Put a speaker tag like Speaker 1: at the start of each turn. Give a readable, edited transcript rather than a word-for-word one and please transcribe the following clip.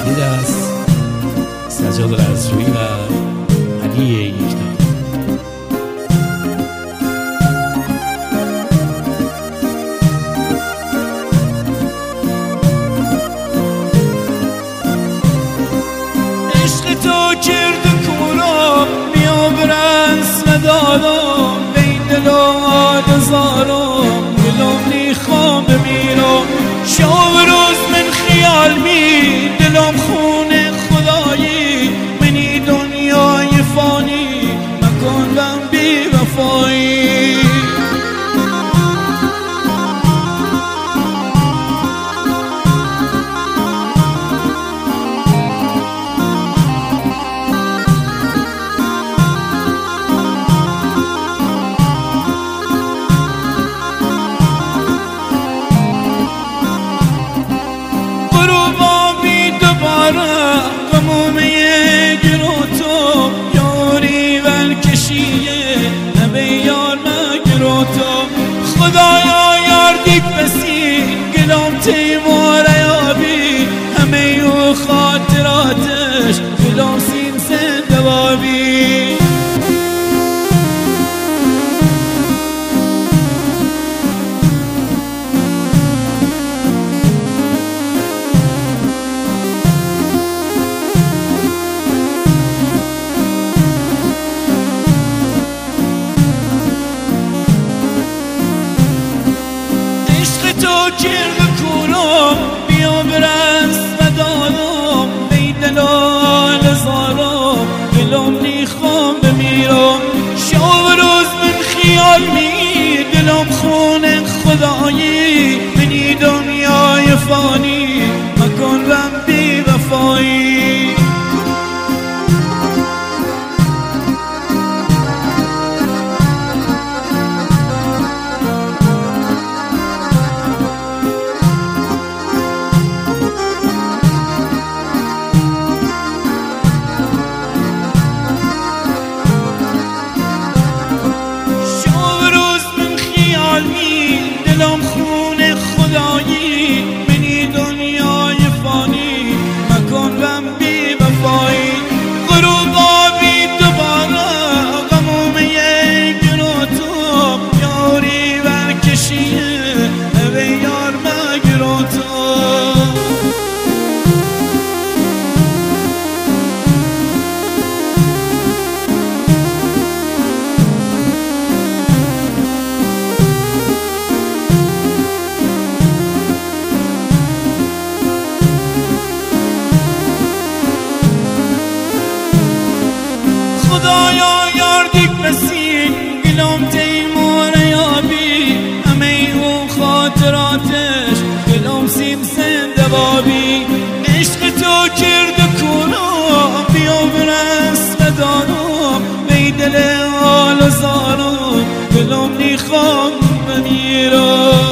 Speaker 1: تقدیر است سجاد رزجویی و علی یکتا.
Speaker 2: عشق تو کرد کورا بیا برس و دارم بین دل و آدزارم دلم نیخوام بمیرم شب روز من خیال می دلم خونه خدایی منی دنیای فانی مکن بی وفایی. قمومه گرو تو یاری ولکشیه نبی یار مگرو تو خدایا یار دیک بسی گلام تیمور یابی همه یو خاطراتش گلام سین سند بابی. تو کرد کورم بیا برس و دارم بیدل آل زارم دلم نیخوام بمیرم شب روز من خیال می دلم خونه خدایی منی دنیای فانی مکن بی وفایی. دلم خونه خدایی منی دنیای فانی مکن بی وفایی. غروب آبی دوباره غمومه گرو تو یاری ورکشیه اوه یار مگرو تو. خدایا یار دیک بسی گلام تیمور یابی همه اون خاطراتش گلام سیم سند بابی. عشق تو کرد کورا بیا برس و دارم بیدل آل زارم دلم نیخوام بمیرم.